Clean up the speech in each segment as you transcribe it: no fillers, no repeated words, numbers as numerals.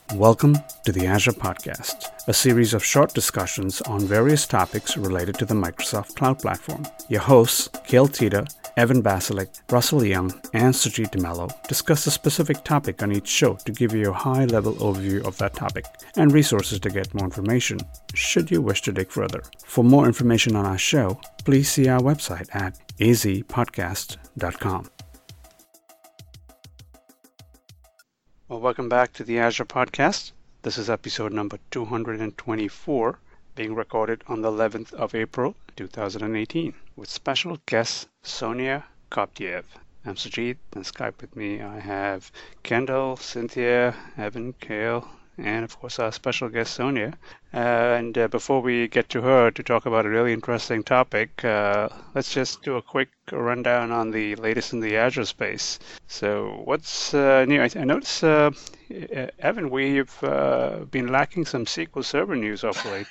Welcome to the Azure Podcast, a series of short discussions on various topics related to the Microsoft Cloud Platform. Your hosts, Kale Tita, Evan Basilik, Russell Young, and Sujit DeMello discuss a specific topic on each show to give you a high-level overview of that topic and resources to get more information, should you wish to dig further. For more information on our show, please see our website at azpodcast.com. Well, welcome back to the Azure Podcast. This is episode number 224, being recorded on the 11th of April, 2018, with special guest Sonia Koptiev. I'm Sujit, and Skype with me I have Kendall, Cynthia, Evan, Kale, and of course our special guest Sonia. And before we get to her to talk about a really interesting topic, let's just do a quick rundown on the latest in the Azure space. So what's new? I noticed, Evan, we've been lacking some SQL Server news of late.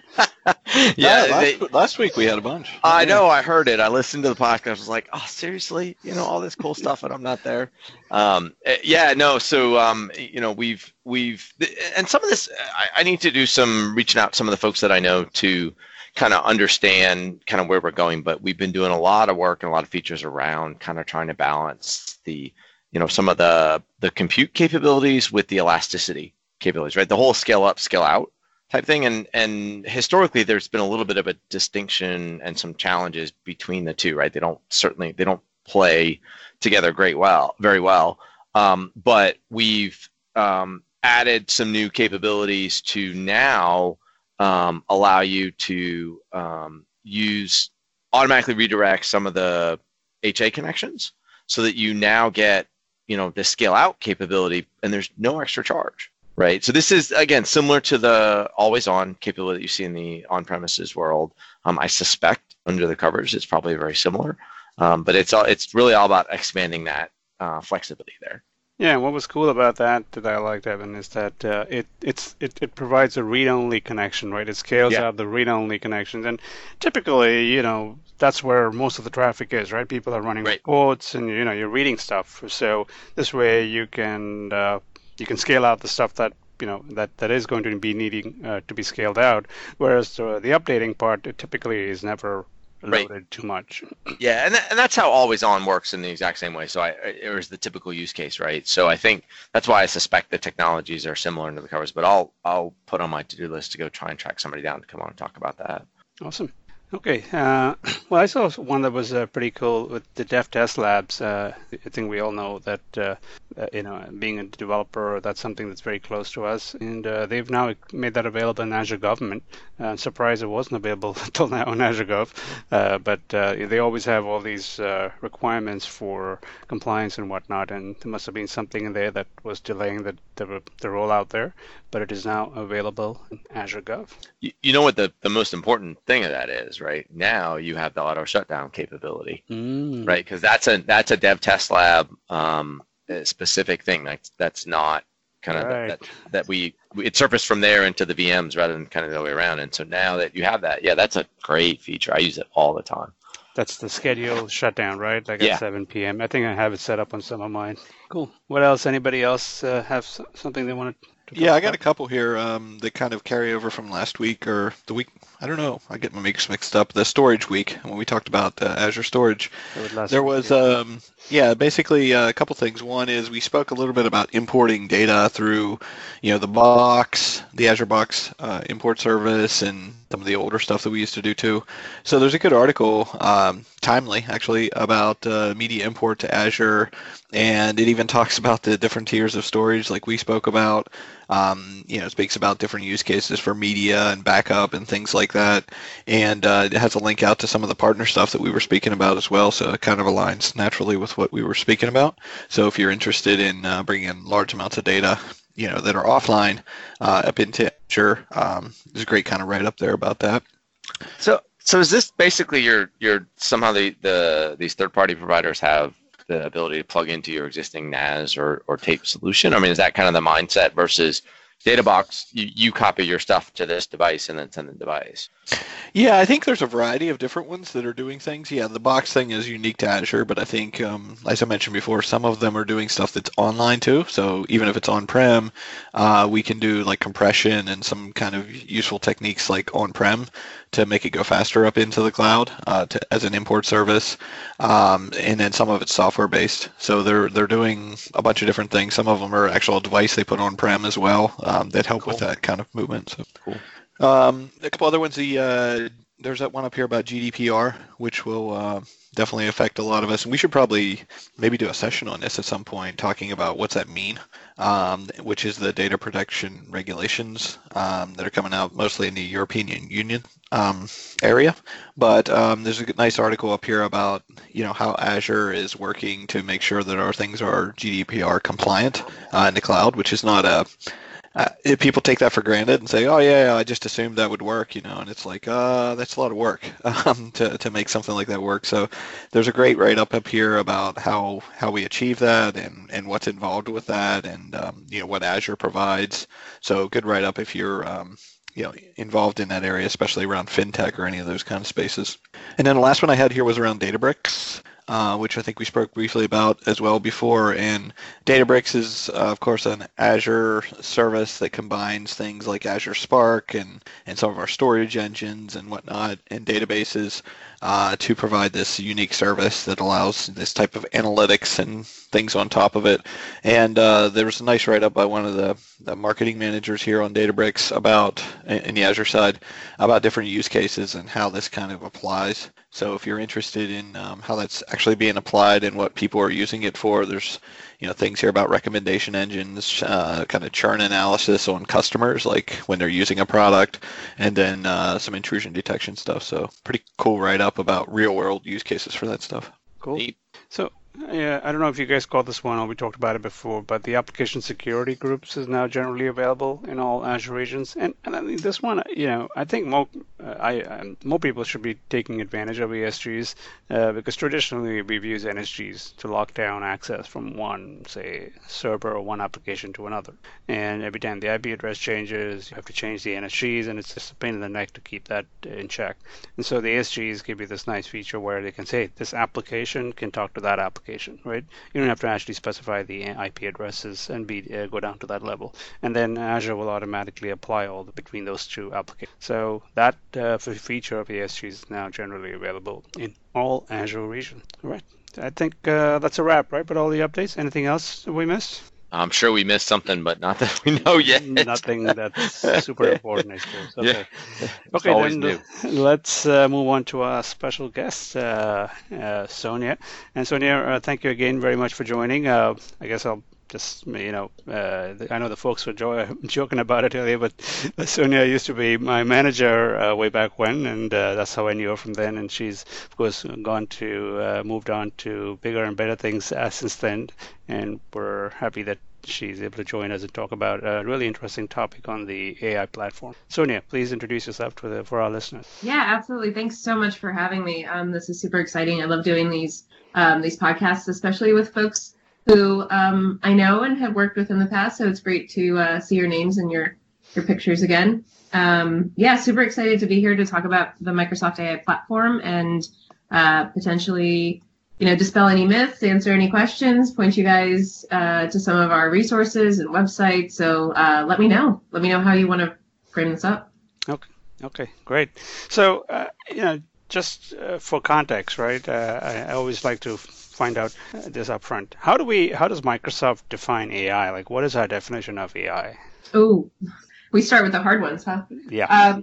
Last week we had a bunch. I know, I heard it. I listened to the podcast. I was like, oh, seriously? You know, all this cool stuff and I'm not there. We've and some of this, I need to do some reaching out to some of the folks that I know to kind of understand kind of where we're going, but we've been doing a lot of work and a lot of features around kind of trying to balance the, you know, some of the compute capabilities with the elasticity capabilities, right? The whole scale up, scale out type thing. And historically, there's been a little bit of a distinction and some challenges between the two, right? They don't play together very well. But we've added some new capabilities to now allow you to automatically redirect some of the HA connections so that you now get, you know, the scale out capability and there's no extra charge, right? So this is, again, similar to the always on capability that you see in the on-premises world. I suspect under the covers it's probably very similar, but it's really all about expanding that flexibility there. Yeah, and what was cool about that I liked, Evan, is that it provides a read-only connection, right? It scales out the read-only connections, and typically, you know, that's where most of the traffic is, right? People are running reports, and you know, you're reading stuff. So this way, you can scale out the stuff that you know that is going to be needing to be scaled out, whereas the updating part it typically is never loaded too much. Yeah, and that's how always on works in the exact same way. So it was the typical use case, right? So I think that's why I suspect the technologies are similar under the covers, but I'll put on my to-do list to go try and track somebody down to come on and talk about that. Awesome. Okay. Well, I saw one that was pretty cool with the Dev Test Labs. I think we all know that, you know, being a developer, that's something that's very close to us. And they've now made that available in Azure Government. I'm surprised it wasn't available until now on Azure Gov. But they always have all these requirements for compliance and whatnot. And there must have been something in there that was delaying the rollout there. But it is now available in Azure Gov. You know what the most important thing of that is, right? Now you have the auto shutdown capability, right? Because that's a Dev Test Lab specific thing. That's not kind of that it surfaced from there into the VMs rather than kind of the other way around. And so now that you have that, that's a great feature. I use it all the time. That's the scheduled shutdown, right? Like at 7 p.m. I think I have it set up on some of mine. Cool. What else? Anybody else have something they want to I got a couple here that kind of carry over from last week or the week. I don't know. I get my weeks mixed up. The storage week, when we talked about Azure Storage, there was basically a couple things. One is we spoke a little bit about importing data through, you know, the Azure Box import service and some of the older stuff that we used to do too. So there's a good article, timely actually, about media import to Azure, and it even talks about the different tiers of storage like we spoke about. It speaks about different use cases for media and backup and things like that. And it has a link out to some of the partner stuff that we were speaking about as well. So it kind of aligns naturally with what we were speaking about. So if you're interested in bringing in large amounts of data, you know, that are offline up into Azure, there's a great kind of write up there about that. So is this basically your somehow these third-party providers have the ability to plug into your existing NAS or tape solution? I mean, is that kind of the mindset versus DataBox, you copy your stuff to this device and then send the device. Yeah, I think there's a variety of different ones that are doing things. Yeah, the box thing is unique to Azure, but I think, as I mentioned before, some of them are doing stuff that's online too. So even if it's on-prem, we can do like compression and some kind of useful techniques like on-prem to make it go faster up into the cloud as an import service. And then some of it's software-based. So they're doing a bunch of different things. Some of them are actual device they put on-prem as well that help with that kind of movement. So cool. A couple other ones. There's that one up here about GDPR, which will definitely affect a lot of us. And we should probably maybe do a session on this at some point, talking about what's that mean, which is the data protection regulations that are coming out mostly in the European Union area. But there's a nice article up here about how Azure is working to make sure that our things are GDPR compliant in the cloud, which is not if people take that for granted and say, oh yeah, I just assumed that would work, and it's like, that's a lot of work to make something like that work. So there's a great write-up here about how we achieve that and what's involved with that and what Azure provides. So good write-up if you're involved in that area, especially around fintech or any of those kind of spaces. And then the last one I had here was around Databricks. Which I think we spoke briefly about as well before. And Databricks is, of course, an Azure service that combines things like Azure Spark and some of our storage engines and whatnot and databases to provide this unique service that allows this type of analytics and things on top of it. And there was a nice write-up by one of the marketing managers here on Databricks about, in the Azure side, about different use cases and how this kind of applies. So if you're interested in how that's actually being applied and what people are using it for, there's things here about recommendation engines, kind of churn analysis on customers, like when they're using a product, and then some intrusion detection stuff. So pretty cool write-up about real-world use cases for that stuff. Cool. So yeah, I don't know if you guys caught this one or we talked about it before, but the application security groups is now generally available in all Azure regions. And I mean, this one, I think more people should be taking advantage of ESGs because traditionally we've used NSGs to lock down access from one, say, server or one application to another. And every time the IP address changes, you have to change the NSGs, and it's just a pain in the neck to keep that in check. And so the ESGs give you this nice feature where they can say, this application can talk to that application. Right? You don't have to actually specify the IP addresses and go down to that level. And then Azure will automatically apply all between those two applications. So that feature of ESG is now generally available in all Azure regions. All right. I think that's a wrap, right? But all the updates. Anything else we missed? I'm sure we missed something, but not that we know yet. Nothing that's super important, I suppose. Okay. Yeah. Okay, then new. Let's move on to our special guest, Sonia. And Sonia, thank you again very much for joining. I guess I'll just, I know the folks were joking about it earlier, but Sonia used to be my manager way back when, and that's how I knew her from then. And she's, of course, moved on to bigger and better things since then. And we're happy that she's able to join us and talk about a really interesting topic on the AI platform. Sonia, please introduce yourself for our listeners. Yeah, absolutely. Thanks so much for having me. This is super exciting. I love doing these podcasts, especially with folks who I know and have worked with in the past. So it's great to see your names and your pictures again. Super excited to be here to talk about the Microsoft AI platform and potentially dispel any myths, answer any questions, point you guys to some of our resources and websites. So let me know how you want to frame this up. Okay, great. So, just for context, right? I always like to find out this up front. How does Microsoft define AI? Like, what is our definition of AI? Oh, we start with the hard ones, huh? Yeah.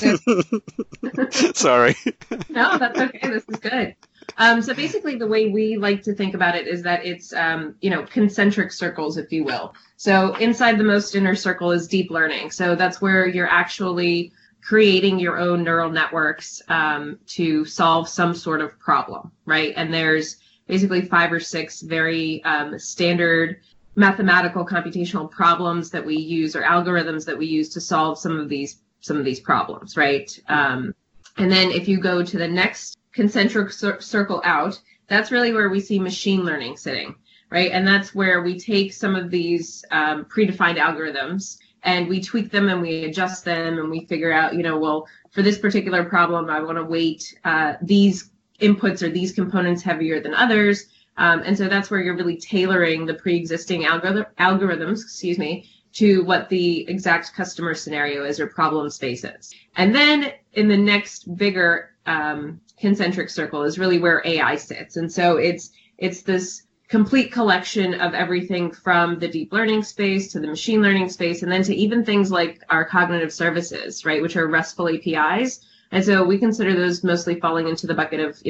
Sorry. No, that's okay. This is good. So basically the way we like to think about it is that it's, concentric circles, if you will. So inside the most inner circle is deep learning. So that's where you're actually creating your own neural networks to solve some sort of problem, right? And there's basically 5 or 6 very standard mathematical computational problems that we use or algorithms that we use to solve some of these problems, right? And then if you go to the next concentric circle out, that's really where we see machine learning sitting, right? And that's where we take some of these predefined algorithms and we tweak them and we adjust them and we figure out, well, for this particular problem, I want to weight these inputs or these components heavier than others. And so that's where you're really tailoring the pre-existing algorithms, to what the exact customer scenario is or problem space is. And then in the next bigger concentric circle is really where AI sits. And so it's this complete collection of everything from the deep learning space to the machine learning space, and then to even things like our cognitive services, right, which are RESTful APIs. And so we consider those mostly falling into the bucket of,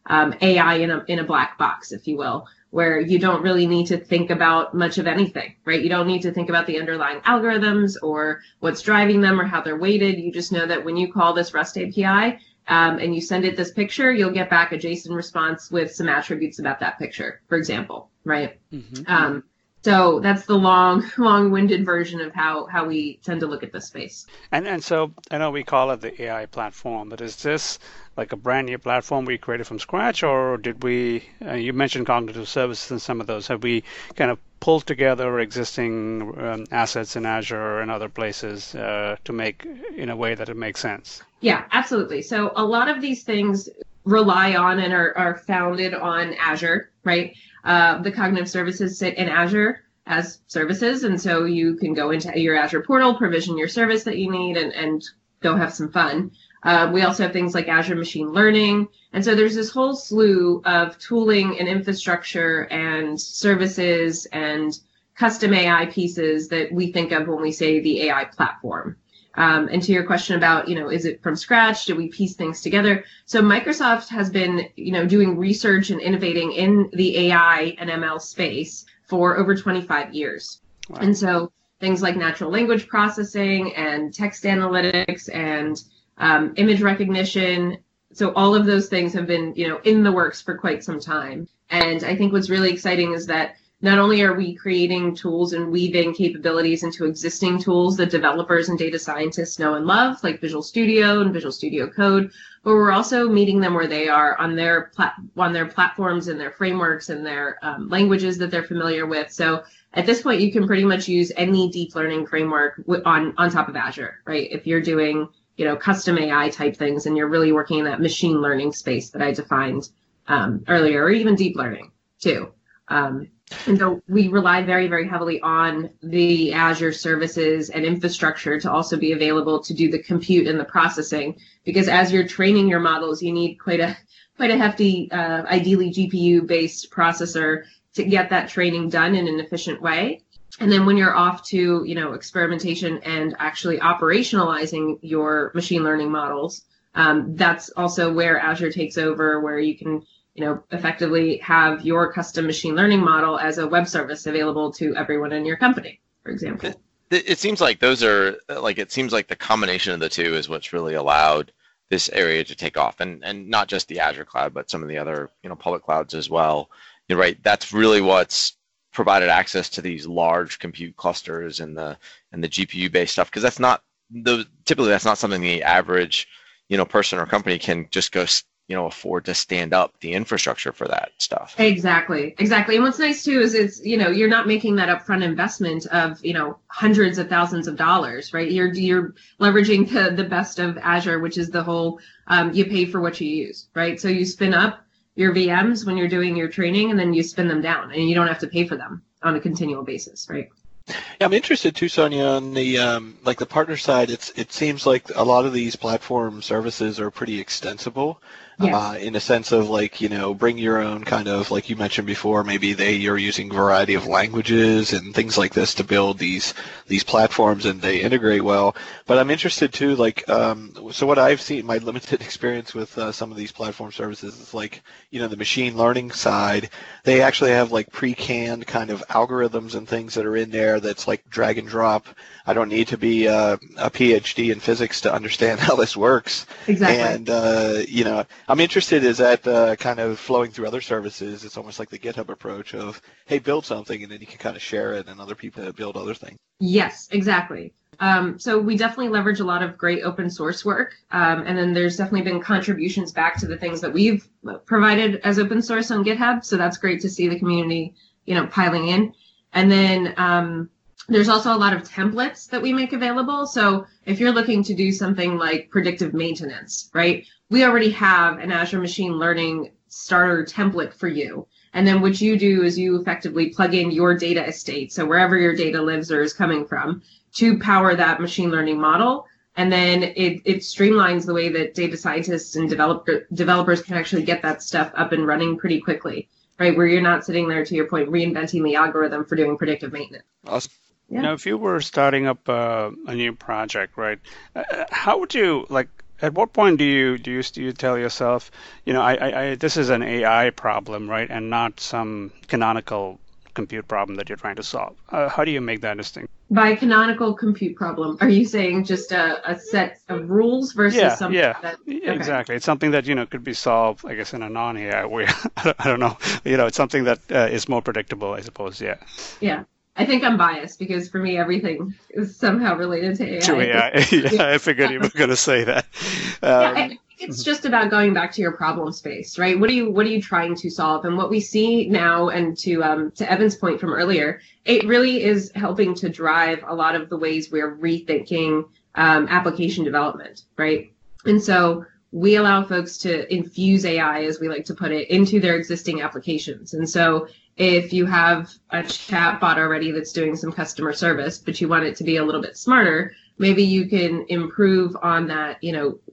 AI in a black box, if you will, where you don't really need to think about much of anything, right? You don't need to think about the underlying algorithms or what's driving them or how they're weighted. You just know that when you call this REST API and you send it this picture, you'll get back a JSON response with some attributes about that picture, for example, right? Mm-hmm. So that's the long-winded version of how we tend to look at this space. And so I know we call it the AI platform, but is this like a brand new platform we created from scratch, or did we, you mentioned cognitive services and some of those, have we kind of pulled together existing assets in Azure and other places to make in a way that it makes sense? Yeah, absolutely. So a lot of these things rely on and are founded on Azure, right? The cognitive services sit in Azure as services. And so you can go into your Azure portal, provision your service that you need, and go have some fun. We also have things like Azure Machine Learning. And so there's this whole slew of tooling and infrastructure and services and custom AI pieces that we think of when we say the AI platform. And to your question about, is it from scratch? Do we piece things together? So Microsoft has been, doing research and innovating in the AI and ML space for over 25 years. Wow. And so things like natural language processing and text analytics and image recognition. So all of those things have been, in the works for quite some time. And I think what's really exciting is that not only are we creating tools and weaving capabilities into existing tools that developers and data scientists know and love, like Visual Studio and Visual Studio Code, but we're also meeting them where they are on their platforms and their frameworks and their languages that they're familiar with. So at this point, you can pretty much use any deep learning framework on top of Azure, right? If you're doing custom AI type things and you're really working in that machine learning space that I defined earlier, or even deep learning too. And so we rely very, very heavily on the Azure services and infrastructure to also be available to do the compute and the processing, because as you're training your models, you need quite a hefty, ideally GPU-based processor to get that training done in an efficient way. And then when you're off to, experimentation and actually operationalizing your machine learning models, that's also where Azure takes over, where you can effectively have your custom machine learning model as a web service available to everyone in your company, for example. It seems like the combination of the two is what's really allowed this area to take off, and not just the Azure cloud, but some of the other, public clouds as well. You're right. That's really what's provided access to these large compute clusters and the GPU based stuff, because typically that's not something the average, person or company can just go afford to stand up the infrastructure for that stuff. Exactly. And what's nice too is it's, you're not making that upfront investment of, hundreds of thousands of dollars, right? You're leveraging the best of Azure, which is the whole, you pay for what you use, right? So you spin up your VMs when you're doing your training, and then you spin them down, and you don't have to pay for them on a continual basis, right? Yeah, I'm interested too, Sonia, on the the partner side. It seems like a lot of these platform services are pretty extensible. Yes. In a sense of bring your own kind of, like you mentioned before, maybe you're using a variety of languages and things like this to build these platforms, and they integrate well. But I'm interested too, so what I've seen, my limited experience with some of these platform services is the machine learning side. They actually have pre-canned kind of algorithms and things that are in there that's like drag and drop. I don't need to be a PhD in physics to understand how this works. Exactly. And I'm interested, is that kind of flowing through other services? It's almost like the GitHub approach of, hey, build something, and then you can kind of share it, and other people build other things. Yes, exactly. So we definitely leverage a lot of great open source work. And then there's definitely been contributions back to the things that we've provided as open source on GitHub. So that's great to see the community, piling in. And then There's also a lot of templates that we make available. So if you're looking to do something like predictive maintenance, right, we already have an Azure Machine Learning starter template for you. And then what you do is you effectively plug in your data estate, so wherever your data lives or is coming from, to power that machine learning model. And then it streamlines the way that data scientists and developers can actually get that stuff up and running pretty quickly, right? Where you're not sitting there, to your point, reinventing the algorithm for doing predictive maintenance. Awesome. Yeah. Now, if you were starting up a new project, right, how would you, like, at what point do you tell yourself, I this is an AI problem, right, and not some canonical compute problem that you're trying to solve? How do you make that distinction? By canonical compute problem, are you saying just a set of rules versus something that... Okay. Exactly. It's something that, could be solved, I guess, in a non-AI way. I don't know. It's something that is more predictable, I suppose. Yeah. Yeah. I think I'm biased because for me, everything is somehow related to AI. To AI. Yeah, I figured you were going to say that. I think it's just about going back to your problem space, right? What are you trying to solve? And what we see now, and to Evan's point from earlier, it really is helping to drive a lot of the ways we're rethinking application development, right? And so we allow folks to infuse AI, as we like to put it, into their existing applications. And so if you have a chat bot already that's doing some customer service, but you want it to be a little bit smarter, maybe you can improve on that,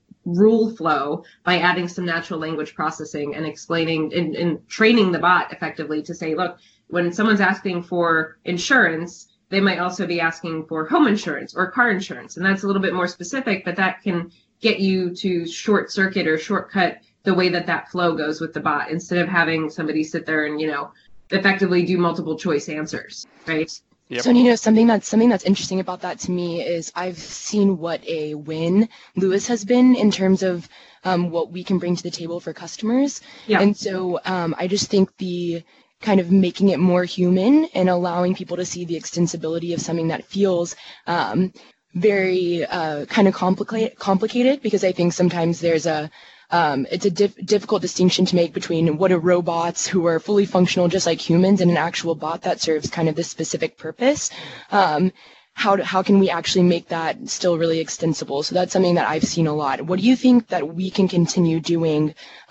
rule flow by adding some natural language processing and explaining and training the bot effectively to say, look, when someone's asking for insurance, they might also be asking for home insurance or car insurance. And that's a little bit more specific, but that can get you to short circuit or shortcut the way that flow goes with the bot, instead of having somebody sit there and, effectively do multiple choice answers, right? Yep. So, something that's interesting about that to me is I've seen what a win Lewis has been in terms of what we can bring to the table for customers. Yeah. And so I just think the kind of making it more human and allowing people to see the extensibility of something that feels very kind of complicated, because I think sometimes there's it's a difficult distinction to make between what are robots who are fully functional just like humans and an actual bot that serves kind of this specific purpose. How can we actually make that still really extensible? So that's something that I've seen a lot. What do you think that we can continue doing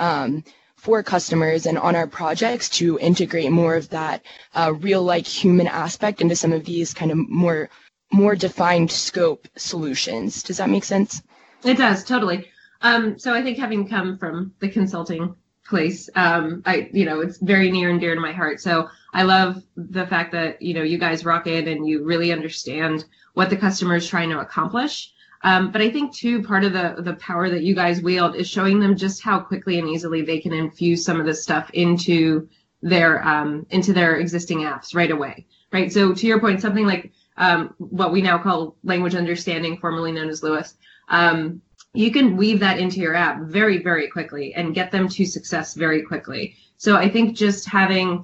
for customers and on our projects to integrate more of that real like human aspect into some of these kind of more defined scope solutions? Does that make sense? It does, totally. So I think, having come from the consulting place, it's very near and dear to my heart. So I love the fact that, you guys rock in and you really understand what the customer is trying to accomplish. But I think too, part of the power that you guys wield is showing them just how quickly and easily they can infuse some of this stuff into their existing apps right away. Right. So to your point, something like what we now call language understanding, formerly known as Lewis, you can weave that into your app very, very quickly and get them to success very quickly. So I think just having,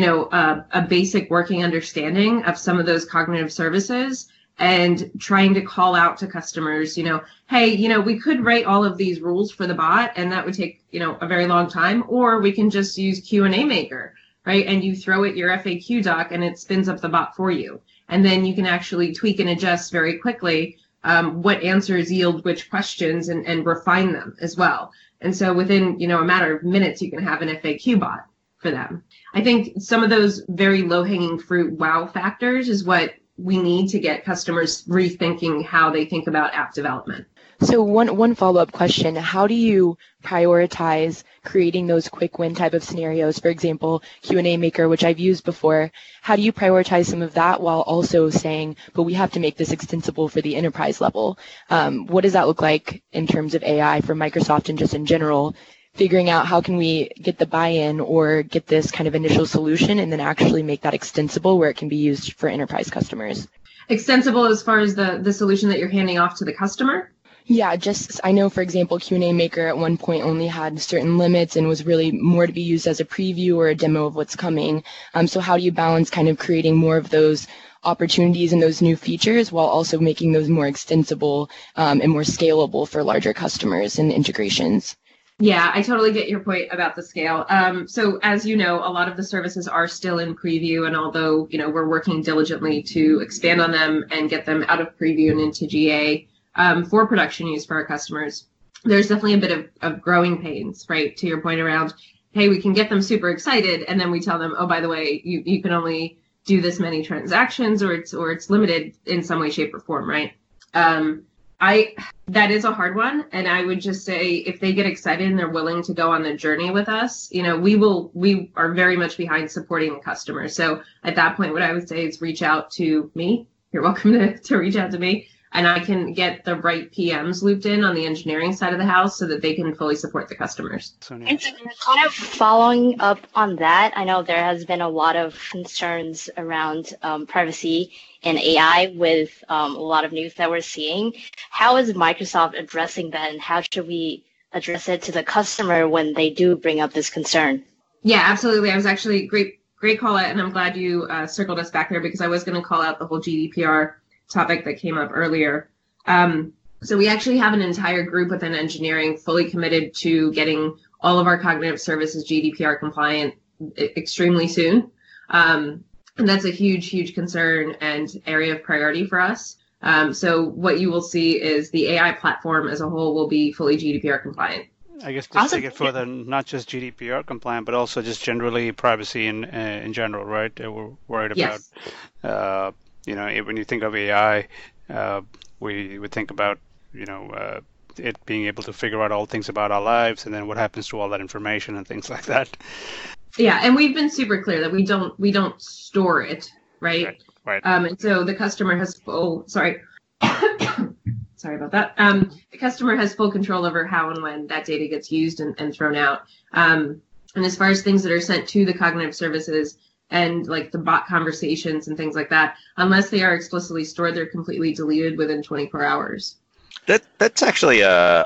a basic working understanding of some of those cognitive services and trying to call out to customers, hey, we could write all of these rules for the bot and that would take, a very long time, or we can just use Q&A Maker, right? And you throw it your FAQ doc and it spins up the bot for you. And then you can actually tweak and adjust very quickly what answers yield which questions and refine them as well. And so within, a matter of minutes, you can have an FAQ bot for them. I think some of those very low-hanging fruit wow factors is what we need to get customers rethinking how they think about app development. So one follow-up question, how do you prioritize creating those quick win type of scenarios? For example, Q&A Maker, which I've used before. How do you prioritize some of that while also saying, but we have to make this extensible for the enterprise level? What does that look like in terms of AI for Microsoft and just in general, figuring out how can we get the buy-in or get this kind of initial solution and then actually make that extensible where it can be used for enterprise customers? Extensible as far as the solution that you're handing off to the customer? Yeah, I know, for example, Q&A Maker at one point only had certain limits and was really more to be used as a preview or a demo of what's coming. So how do you balance kind of creating more of those opportunities and those new features while also making those more extensible and more scalable for larger customers and integrations? Yeah, I totally get your point about the scale. So as you know, a lot of the services are still in preview, and although, we're working diligently to expand on them and get them out of preview and into GA for production use for our customers, there's definitely a bit of growing pains, right? To your point around, hey, we can get them super excited, and then we tell them, oh, by the way, you can only do this many transactions, or it's limited in some way, shape, or form, right? That is a hard one, and I would just say if they get excited and they're willing to go on the journey with us, we are very much behind supporting the customer. So at that point, what I would say is reach out to me. You're welcome to reach out to me, and I can get the right PMs looped in on the engineering side of the house so that they can fully support the customers. And so kind of following up on that, I know there has been a lot of concerns around privacy and AI with a lot of news that we're seeing. How is Microsoft addressing that, and how should we address it to the customer when they do bring up this concern? Yeah, absolutely. I was actually great call out, and I'm glad you circled us back there, because I was going to call out the whole GDPR topic that came up earlier. So we actually have an entire group within engineering fully committed to getting all of our cognitive services GDPR compliant extremely soon. And that's a huge, huge concern and area of priority for us. So what you will see is the AI platform as a whole will be fully GDPR compliant. I guess to take it further, not just GDPR compliant, but also just generally privacy in general, right? We're worried about, Yes. When you think of AI, we would think about, it being able to figure out all things about our lives, and then what happens to all that information and things like that. Yeah, and we've been super clear that we don't store it, right? Right. And so the customer has sorry about that. The customer has full control over how and when that data gets used and thrown out. And as far as things that are sent to the cognitive services and like the bot conversations and things like that, unless they are explicitly stored, they're completely deleted within 24 hours. That's actually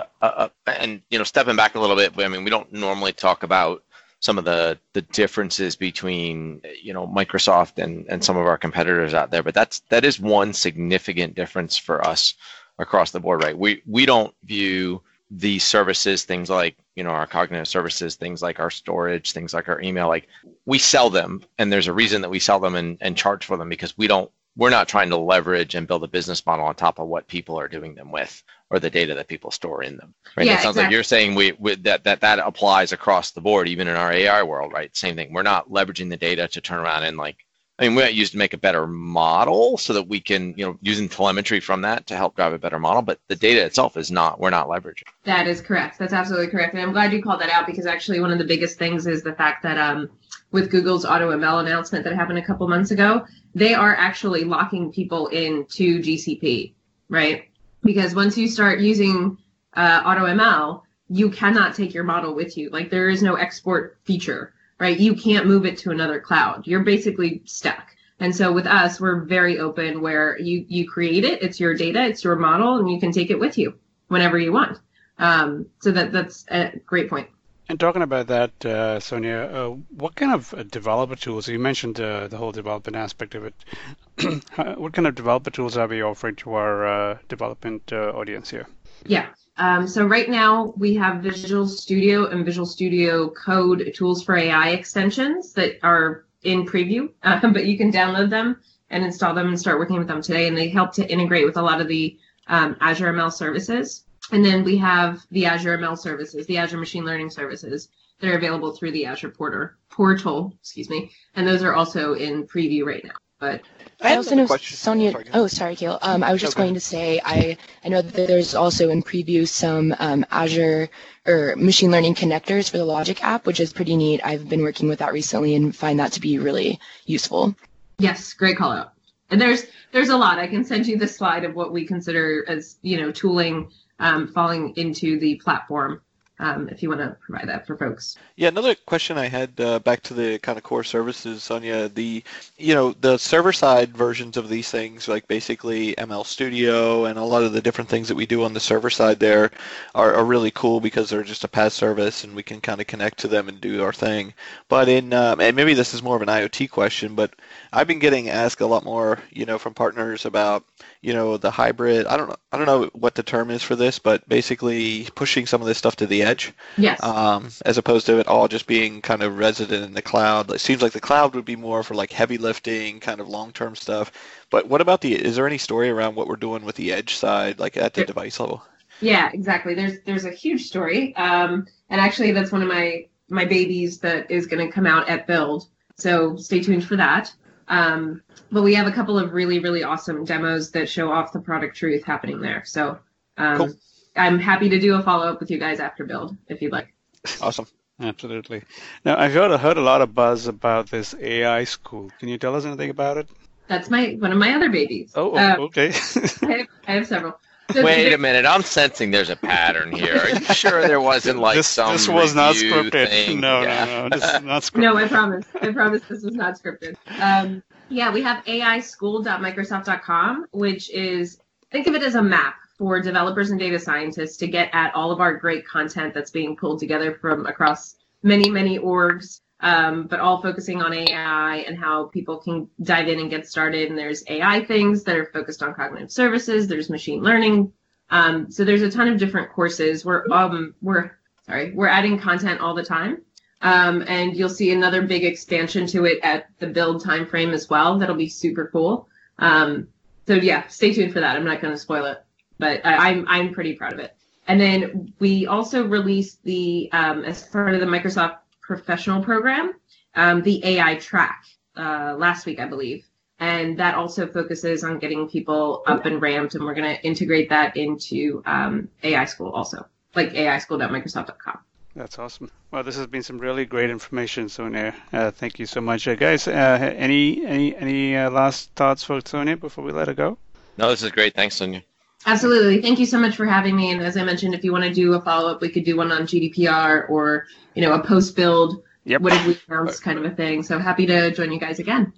and stepping back a little bit. I mean, we don't normally talk about some of the differences between Microsoft and some of our competitors out there, but that is one significant difference for us across the board, right? We don't view these services, things like our cognitive services, things like our storage, things like our email, like we sell them, and there's a reason that we sell them and charge for them, because we're not trying to leverage and build a business model on top of what people are doing them with, or the data that people store in them. Right? Yeah, it sounds exactly. like you're saying that applies across the board, even in our AI world, right? Same thing. We're not leveraging the data to turn around and we might use to make a better model so that we can, using telemetry from that to help drive a better model, but the data itself we're not leveraging. That is correct. That's absolutely correct. And I'm glad you called that out, because actually one of the biggest things is the fact that with Google's AutoML announcement that happened a couple months ago, they are actually locking people into GCP, right? Because once you start using AutoML, you cannot take your model with you. Like, there is no export feature, right? You can't move it to another cloud. You're basically stuck. And so with us, we're very open, where you create it, it's your data, it's your model, and you can take it with you whenever you want. So that's a great point. And talking about that, Sonia, what kind of developer tools, you mentioned the whole development aspect of it, what kind of developer tools are we offering to our development audience here? Yeah. So right now we have Visual Studio and Visual Studio Code tools for AI extensions that are in preview, but you can download them and install them and start working with them today. And they help to integrate with a lot of the Azure ML services. And then we have the Azure ML services, the Azure Machine Learning services that are available through the Azure portal, and those are also in preview right now. But I also know, Sonia. Sorry, Kale. I was just going to say, I know that there's also in preview some Azure or machine learning connectors for the Logic app, which is pretty neat. I've been working with that recently and find that to be really useful. Yes, great call out. And there's a lot. I can send you the slide of what we consider as tooling falling into the platform. If you want to provide that for folks. Yeah, another question I had back to the kind of core services, Sonia, the server-side versions of these things, like basically ML Studio and a lot of the different things that we do on the server side there are really cool because they're just a PaaS service and we can kind of connect to them and do our thing. But and maybe this is more of an IoT question, but I've been getting asked a lot more, from partners about, the hybrid. I don't know what the term is for this, but basically pushing some of this stuff to the edge. Yes. As opposed to it all just being kind of resident in the cloud. It seems like the cloud would be more for like heavy lifting, kind of long-term stuff. But what about is there any story around what we're doing with the edge side, like at the device level? Yeah, exactly. There's a huge story. And actually that's one of my babies that is going to come out at Build. So stay tuned for that. But we have a couple of really, really awesome demos that show off the product truth happening there. So Cool. I'm happy to do a follow-up with you guys after Build, if you'd like. Awesome. Absolutely. Now, I've heard a lot of buzz about this AI school. Can you tell us anything about it? That's one of my other babies. Oh, okay. I have several. So Wait a minute, I'm sensing there's a pattern here. Are you sure there wasn't like this was not scripted. Thing? No, this is not scripted. No, I promise this was not scripted. Yeah, we have aischool.microsoft.com, which is, think of it as a map for developers and data scientists to get at all of our great content that's being pulled together from across many, many orgs, but all focusing on AI and how people can dive in and get started. And there's AI things that are focused on cognitive services. There's machine learning. So there's a ton of different courses. We're adding content all the time. And you'll see another big expansion to it at the Build timeframe as well. That'll be super cool. So yeah, stay tuned for that. I'm not going to spoil it, but I'm pretty proud of it. And then we also released the as part of the Microsoft Professional Program, the AI track last week, I believe. And that also focuses on getting people up and ramped, and we're going to integrate that into AI School also, like aischool.microsoft.com. That's awesome. Well, this has been some really great information, Sonia. Thank you so much, guys. Any last thoughts for Sonia before we let her go? No, this is great. Thanks, Sonia. Absolutely. Thank you so much for having me. And as I mentioned, if you want to do a follow-up, we could do one on GDPR or, a post-build, what did we announce kind of a thing. So happy to join you guys again.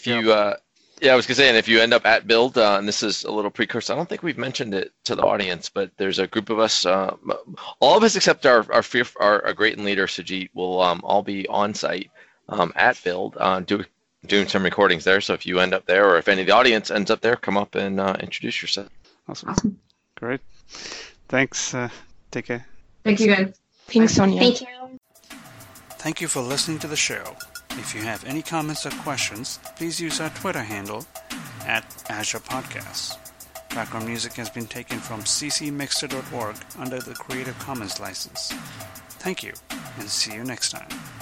I was going to say, and if you end up at Build, and this is a little precursor, I don't think we've mentioned it to the audience, but there's a group of us, all of us except our great leader, Sujit, will all be on site at Build doing some recordings there. So if you end up there, or if any of the audience ends up there, come up and introduce yourself. Awesome. Great. Thanks. Take care. Thank you, guys. Thanks, Sonia. Thank you. Thank you for listening to the show. If you have any comments or questions, please use our Twitter handle @AzurePodcasts. Background music has been taken from ccmixter.org under the Creative Commons license. Thank you, and see you next time.